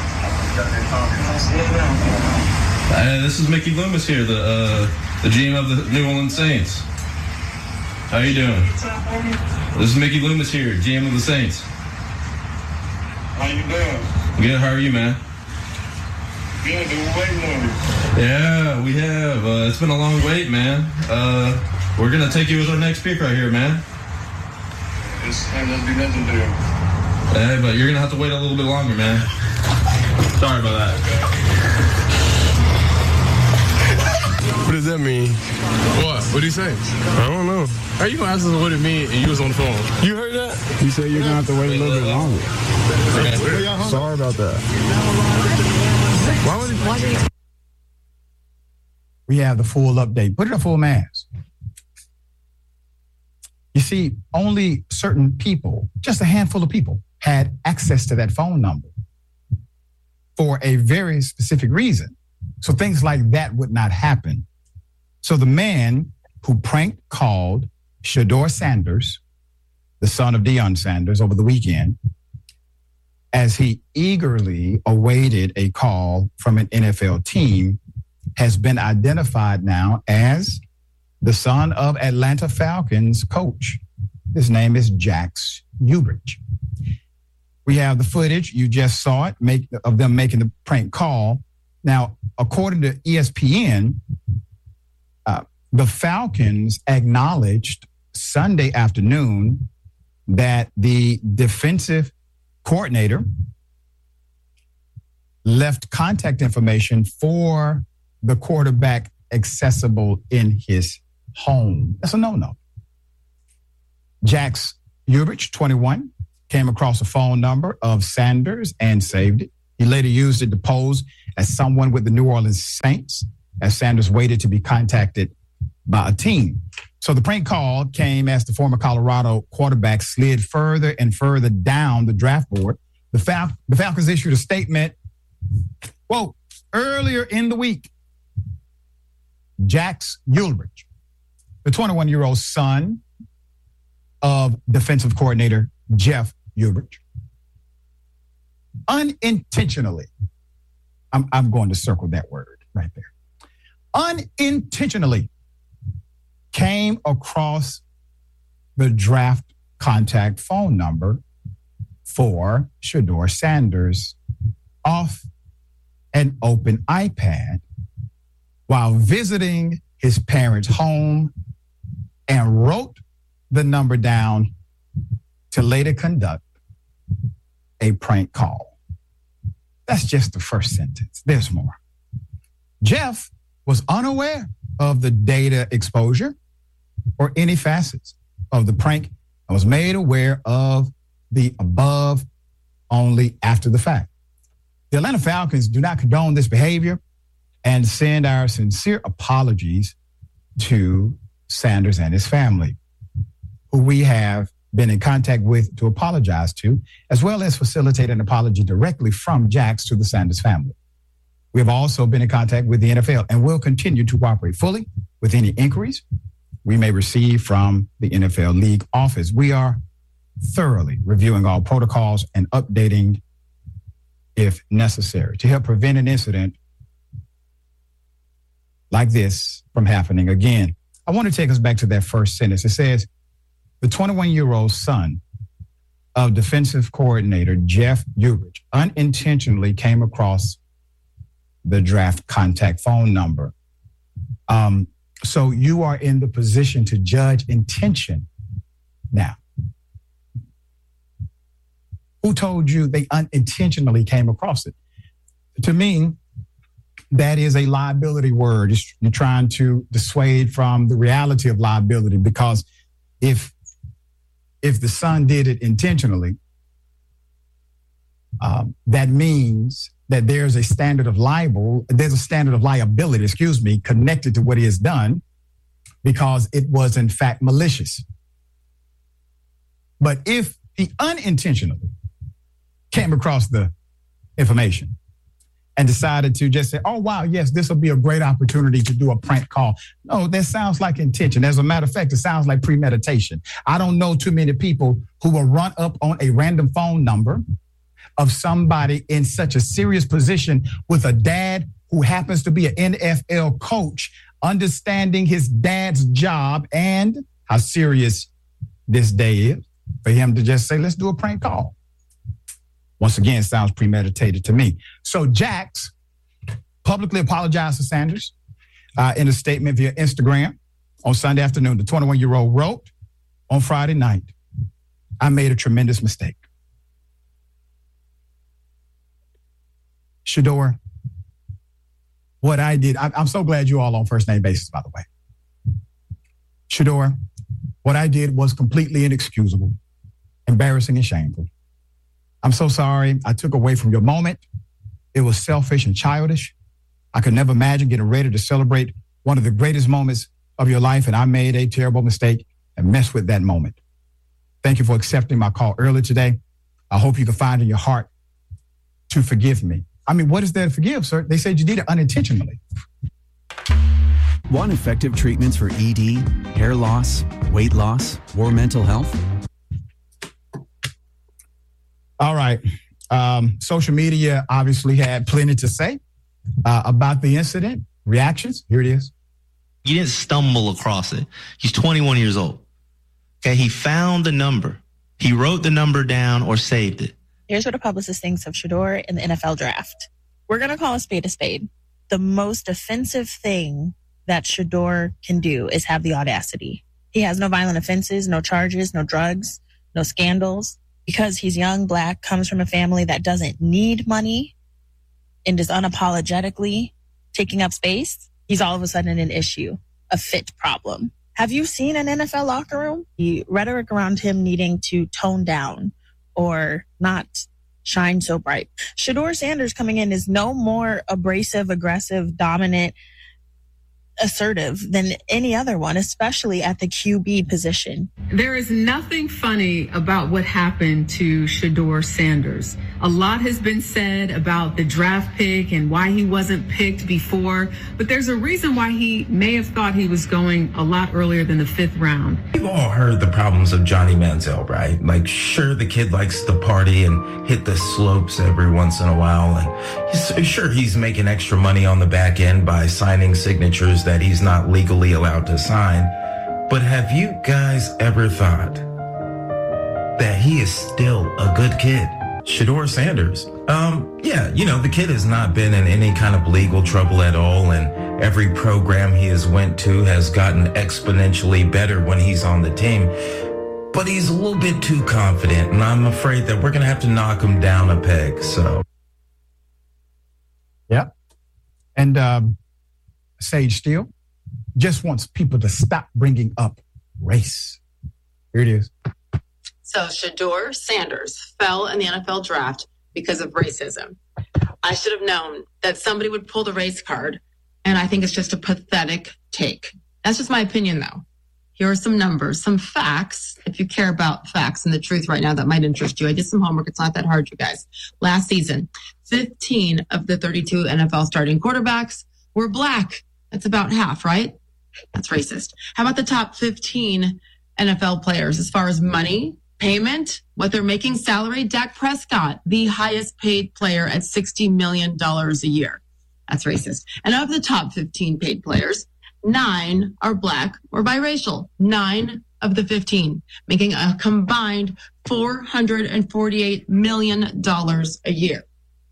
Hey, this is Mickey Loomis here, the uh, the G M of the New Orleans Saints. How you doing? This is Mickey Loomis here, G M of the Saints. How you doing? Good, how are you, man? Good, been waiting on you. Yeah, we have. Uh, it's been a long wait, man. Uh, we're going to take you as our next pick right here, man. This ain't gonna be nothing to do. Hey, but you're going to have to wait a little bit longer, man. Sorry about that. What does that mean? What? What did he say? I don't know. How you gonna ask us what it mean and you was on the phone? You heard that? He said you're gonna have to wait a little bit longer. Okay. Sorry about that. Why would he? Why did he? We have the full update. Put it a full mass. You see, only certain people, just a handful of people, had access to that phone number for a very specific reason. So things like that would not happen. So the man who prank called Shedeur Sanders, the son of Deion Sanders, over the weekend, as he eagerly awaited a call from an N F L team, has been identified now as the son of Atlanta Falcons coach. His name is Jax Ulbrich. We have the footage. You just saw it make, of them making the prank call. Now, according to E S P N, uh, the Falcons acknowledged Sunday afternoon that the defensive coordinator left contact information for the quarterback accessible in his home. That's a no-no. Jax Ulbrich, twenty-one, came across a phone number of Sanders and saved it. He later used it to pose as someone with the New Orleans Saints as Sanders waited to be contacted by a team. So the prank call came as the former Colorado quarterback slid further and further down the draft board. The, Fal- the Falcons issued a statement, quote, earlier in the week, Jax Ulbrich, the twenty-one-year-old son of defensive coordinator Jeff Ulbrich, unintentionally, I'm, I'm going to circle that word right there, unintentionally came across the draft contact phone number for Shedeur Sanders off an open iPad while visiting his parents' home, and wrote the number down to later conduct a prank call. That's just the first sentence. There's more. Jeff was unaware of the data exposure or any facets of the prank and was made aware of the above only after the fact. The Atlanta Falcons do not condone this behavior and send our sincere apologies to Sanders and his family, who we have been in contact with to apologize to, as well as facilitate an apology directly from Jax to the Sanders family. We have also been in contact with the N F L and will continue to cooperate fully with any inquiries we may receive from the N F L League office. We are thoroughly reviewing all protocols and updating if necessary to help prevent an incident like this from happening again. I want to take us back to that first sentence. It says, the twenty-one-year-old son of defensive coordinator Jeff Ulbrich unintentionally came across the draft contact phone number. Um, so you are in the position to judge intention now. Who told you they unintentionally came across it? To me, that is a liability word. You're trying to dissuade from the reality of liability, because if if the son did it intentionally, um, that means that there's a standard of liable, there's a standard of liability, excuse me, connected to what he has done, because it was in fact malicious. But if he unintentionally came across the information and decided to just say, oh, wow, yes, this will be a great opportunity to do a prank call. No, that sounds like intention. As a matter of fact, it sounds like premeditation. I don't know too many people who will run up on a random phone number of somebody in such a serious position with a dad who happens to be an N F L coach, understanding his dad's job and how serious this day is, for him to just say, let's do a prank call. Once again, it sounds premeditated to me. So Jax publicly apologized to Sanders uh, in a statement via Instagram on Sunday afternoon. The twenty-one-year-old wrote on Friday night, I made a tremendous mistake. Shedeur, what I did, I, I'm so glad you're all on first name basis, by the way. Shador, what I did was completely inexcusable, embarrassing and shameful. I'm so sorry I took away from your moment. It was selfish and childish. I could never imagine getting ready to celebrate one of the greatest moments of your life, and I made a terrible mistake and messed with that moment. Thank you for accepting my call earlier today. I hope you can find in your heart to forgive me. I mean, what is there to forgive, sir? They said you did it unintentionally. Want effective treatments for E D, hair loss, weight loss, or mental health? All right. Um, social media obviously had plenty to say uh, about the incident. Reactions? Here it is. You didn't stumble across it. He's twenty-one years old. Okay, he found the number. He wrote the number down or saved it. Here's what a publicist thinks of Shador in the N F L draft. We're going to call a spade a spade. The most offensive thing that Shador can do is have the audacity. He has no violent offenses, no charges, no drugs, no scandals. Because he's young, black, comes from a family that doesn't need money and is unapologetically taking up space, he's all of a sudden an issue, a fit problem. Have you seen an N F L locker room? The rhetoric around him needing to tone down or not shine so bright. Shador Sanders coming in is no more abrasive, aggressive, dominant, assertive than any other one, especially at the Q B position. There is nothing funny about what happened to Shador Sanders. A lot has been said about the draft pick and why he wasn't picked before, but there's a reason why he may have thought he was going a lot earlier than the fifth round. You've all heard the problems of Johnny Manziel, right? Like, sure, the kid likes to party and hit the slopes every once in a while, and he's, sure, he's making extra money on the back end by signing signatures that he's not legally allowed to sign. But have you guys ever thought that he is still a good kid? Shador Sanders. Um, yeah, you know, the kid has not been in any kind of legal trouble at all, and every program he has went to has gotten exponentially better when he's on the team. But he's a little bit too confident, and I'm afraid that we're going to have to knock him down a peg, so. Yeah. And um, Sage Steele just wants people to stop bringing up race. Here it is. So Shador Sanders fell in the N F L draft because of racism. I should have known that somebody would pull the race card, and I think it's just a pathetic take. That's just my opinion, though. Here are some numbers, some facts, if you care about facts and the truth right now that might interest you. I did some homework. It's not that hard, you guys. Last season, fifteen of the thirty-two N F L starting quarterbacks were black. That's about half, right? That's racist. How about the top fifteen N F L players as far as money, payment, what they're making, salary? Dak Prescott, the highest paid player at sixty million dollars a year. That's racist. And of the top fifteen paid players, nine are black or biracial. Nine of the fifteen, making a combined four hundred forty-eight million dollars a year.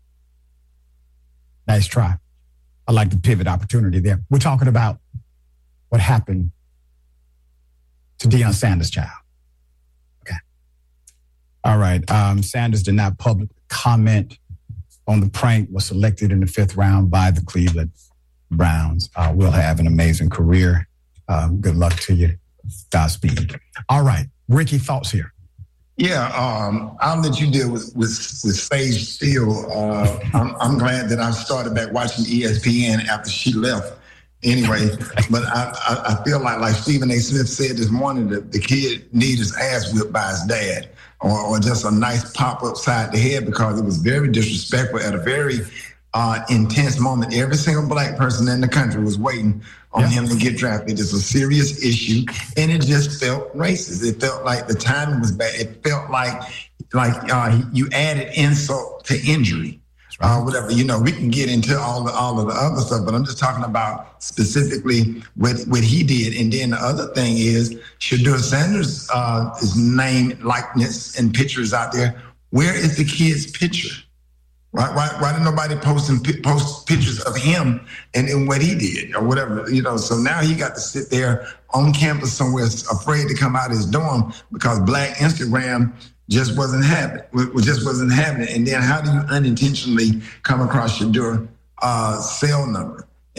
Nice try. I like the pivot opportunity there. We're talking about what happened to Deion Sanders' child. Okay. All right. Um, Sanders did not publicly comment on the prank, was selected in the fifth round by the Cleveland Browns. Uh, will have an amazing career. Um, good luck to you. Godspeed. All right. Ricky, thoughts here? Yeah, um, I'll let you deal with with, with Sage Steele. Uh, I'm, I'm glad that I started back watching E S P N after she left. Anyway, but I, I, I feel like, like Stephen A. Smith said this morning, that the kid needed his ass whipped by his dad, or, or just a nice pop upside the head, because it was very disrespectful at a very uh, intense moment. Every single black person in the country was waiting on yeah. him to get drafted. It's a serious issue, and it just felt racist. It felt like the timing was bad. It felt like like uh, you added insult to injury. Uh, whatever, you know, we can get into all the all of the other stuff, but I'm just talking about specifically what what he did. And then the other thing is, Shador Sanders' uh, his name, likeness, and pictures out there. Where is the kid's picture? Why why why did nobody post and post pictures of him and, and what he did or whatever? You know, so now he got to sit there on campus somewhere, afraid to come out of his dorm because Black Instagram just wasn't happening. Just wasn't happening. And then how do you unintentionally come across Shador uh, cell number?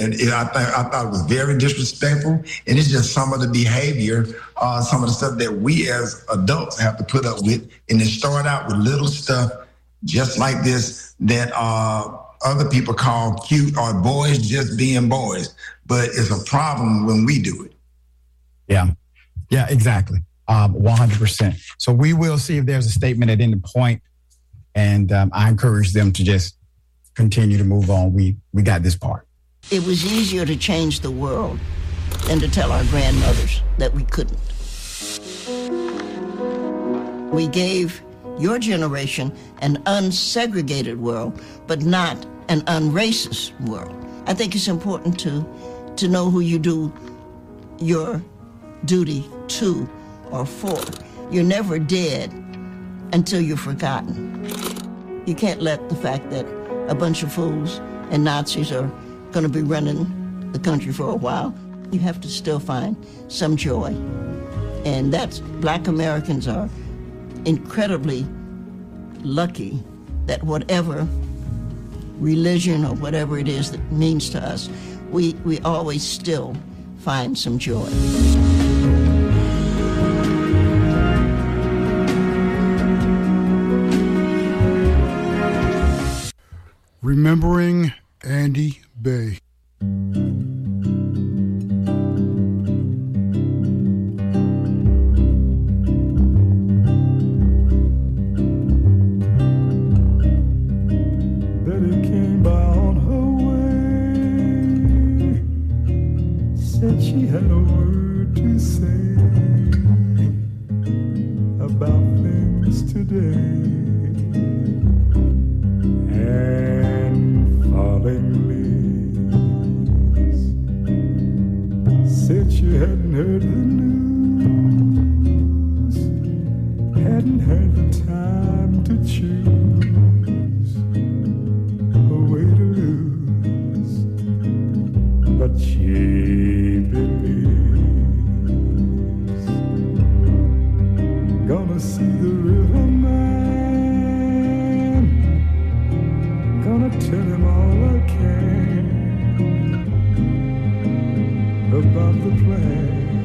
And it, I, th- I thought it was very disrespectful. And it's just some of the behavior, uh, some of the stuff that we as adults have to put up with. And it started out with little stuff just like this that uh, other people call cute or boys just being boys. But it's a problem when we do it. Yeah, yeah, exactly. Um, one hundred percent. So we will see if there's a statement at any point. And um, I encourage them to just continue to move on. We we got this part. It was easier to change the world than to tell our grandmothers that we couldn't. We gave your generation an unsegregated world, but not an unracist world. I think it's important to, to know who you do your duty to or for. You're never dead until you're forgotten. You can't let the fact that a bunch of fools and Nazis are going to be running the country for a while. You have to still find some joy. And that's, Black Americans are incredibly lucky that whatever religion or whatever it is that means to us, we, we always still find some joy. Remembering Andy Bay. Betty came by on her way, said she had a word to say about things today. And falling leaves, said she hadn't heard the news, hadn't had the time to choose a way to lose, but she believes. Gonna see the riverman, gonna tell him all I can about the plan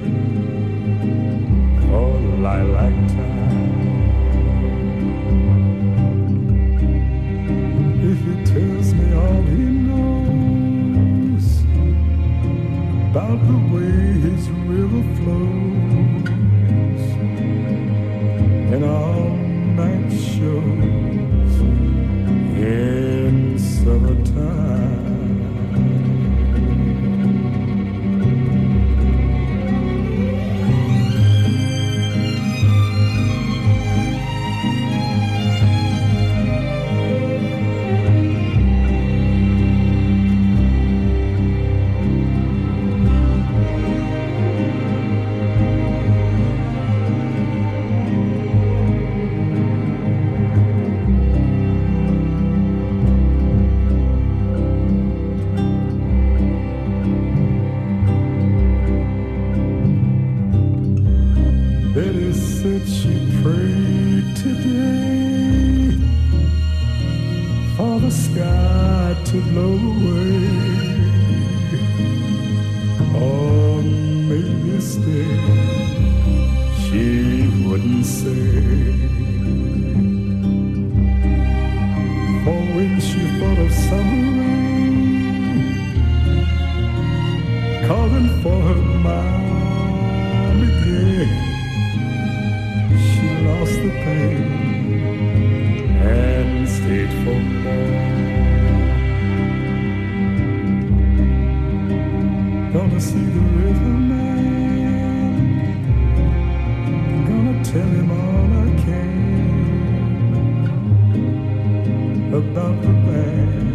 for lilac time. If he tells me all he knows about the way his river flows and all night shows in summertime. Betty said she prayed today for the sky to blow away, or maybe stay. She wouldn't say. For when she thought of summer rain calling for her mind again, lost the pain and stayed for more. Gonna see the riverman, gonna tell him all I can about the man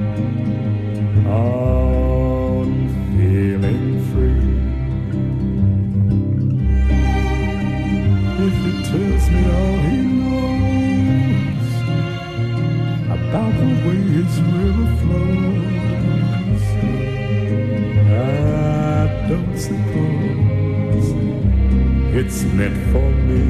on feeling free. If he tells me all he knows about the way his river flows, I don't suppose it's meant for me.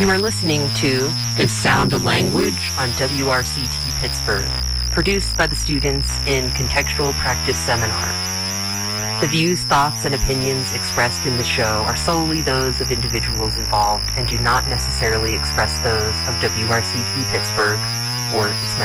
are listening to The Sound of Language on W R C T Pittsburgh, produced by the students in Contextual Practice Seminar. The views, thoughts, and opinions expressed in the show are solely those of individuals involved and do not necessarily express those of W R C T Pittsburgh or its